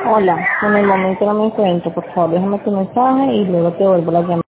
Hola, en el momento no me encuentro, por favor déjame tu mensaje y luego te vuelvo la llamada.